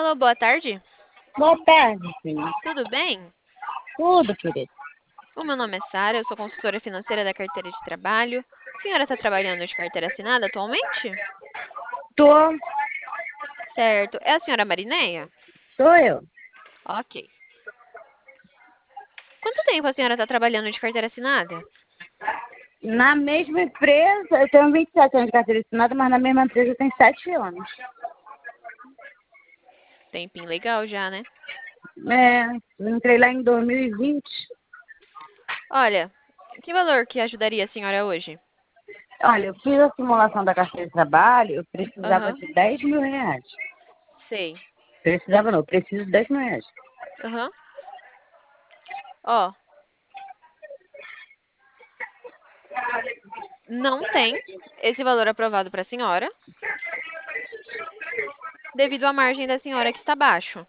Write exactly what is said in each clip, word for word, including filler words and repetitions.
Alô, boa tarde. Boa tarde, filho. Tudo bem? Tudo, querido. O meu nome é Sara, eu sou consultora financeira da carteira de trabalho. A senhora está trabalhando de carteira assinada atualmente? Tô, Certo. É a senhora Marineia? sou eu. Ok. Quanto tempo a senhora está trabalhando de carteira assinada? Na mesma empresa, eu tenho vinte e sete anos de carteira assinada, mas na mesma empresa eu tenho sete anos. Tempinho legal já, né? É, eu entrei lá em dois mil e vinte. Olha, que valor que ajudaria a senhora hoje? Olha, eu fiz a simulação da carteira de trabalho, eu precisava Aham, de dez mil reais. sei. Precisava não, eu preciso de dez mil reais. Aham. Ó, não tem esse valor aprovado para a senhora, devido à margem da senhora que está baixo.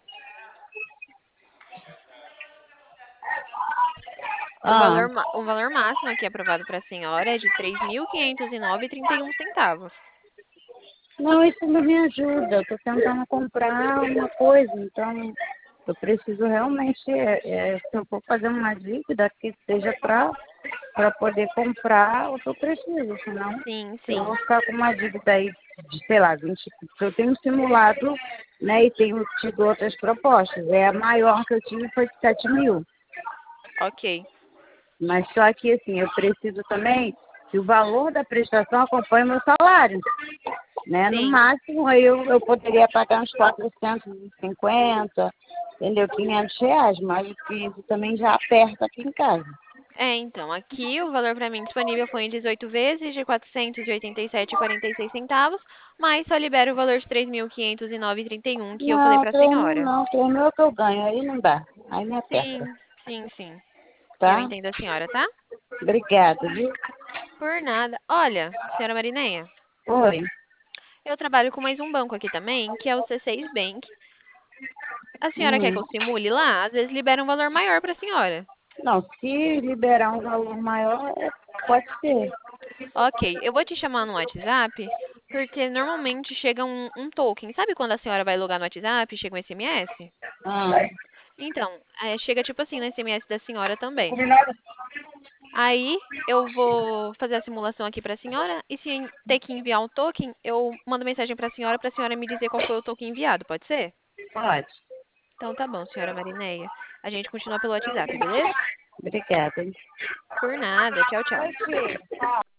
O Ah, valor, ma- o valor máximo aqui aprovado para a senhora é de três mil quinhentos e nove e trinta e um centavos. não, isso não me ajuda. Eu estou tentando comprar uma coisa, então eu preciso realmente, é, é, se eu for fazer uma dívida, que seja para para poder comprar o que eu preciso, senão Sim, eu vou sim. ficar com uma dívida aí de, sei lá, vinte, porque eu tenho simulado, né, e tenho tido outras propostas. É, a maior que eu tive foi de sete mil. Ok. Mas só que, assim, eu preciso também que o valor da prestação acompanhe o meu salário, né? No Sim. máximo, aí eu, eu poderia pagar uns quatrocentos e cinquenta, entendeu? quinhentos reais, mas o que também já aperta aqui em casa. É, então, aqui o valor para mim disponível foi em dezoito vezes de quatrocentos e oitenta e sete e quarenta e seis centavos, mas só libera o valor de três mil quinhentos e nove e trinta e um que eu falei Não, para a três mil senhora. não, três mil é o que eu ganho, aí não dá, aí me aperta, Sim, sim, sim. Eu tá? entendo a senhora, tá? Obrigada, viu? Por nada. Olha, senhora Marineia, Oi. eu trabalho com mais um banco aqui também, que é o C seis Bank. A senhora quer que Hum. eu simule lá? Às vezes libera um valor maior para a senhora. Não, se liberar um valor maior, é- pode ser. Ok, eu vou te chamar no WhatsApp, porque normalmente chega um, um token. Sabe quando a senhora vai logar no WhatsApp e chega um S M S? Ah. Então, é, chega tipo assim no S M S da senhora também. Combinado? Aí eu vou fazer a simulação aqui para a senhora e se ter que enviar um token, eu mando mensagem para a senhora para a senhora me dizer qual foi o token enviado, pode ser? Pode. Então tá bom, senhora Marineia. A gente continua pelo WhatsApp, beleza? Obrigada. Por nada. Tchau, tchau.